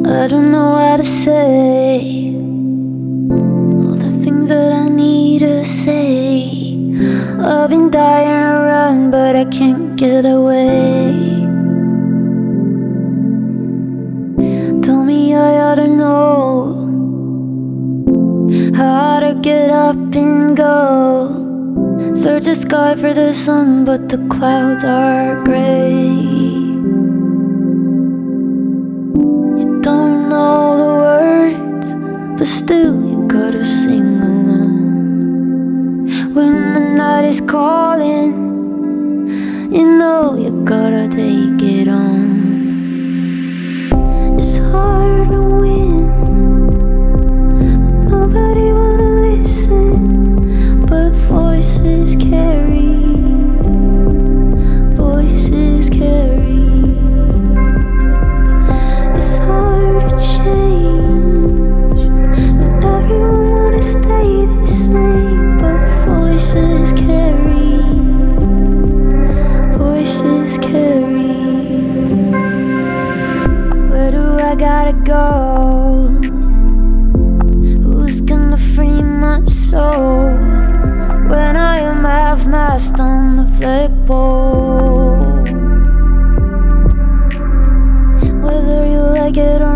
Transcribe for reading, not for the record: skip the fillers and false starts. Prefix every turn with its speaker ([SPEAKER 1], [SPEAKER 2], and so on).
[SPEAKER 1] I don't know what to say. All the things that I need to say. I've been dying to run, but I can't get away. Told me I ought to know how to get up and go. Search the sky for the sun, but the clouds are gray. You don't know the words, but still you gotta sing along. When the night is calling, you know you gotta take it on. It's hard to win, but nobody wanna listen. But voices carry, voices carry. It's hard to change when everyone wanna stay the same. But voices carry, voices carry. Where do I gotta go? Who's gonna free my soul when I am half-mast on the flagpole? Whether you like it or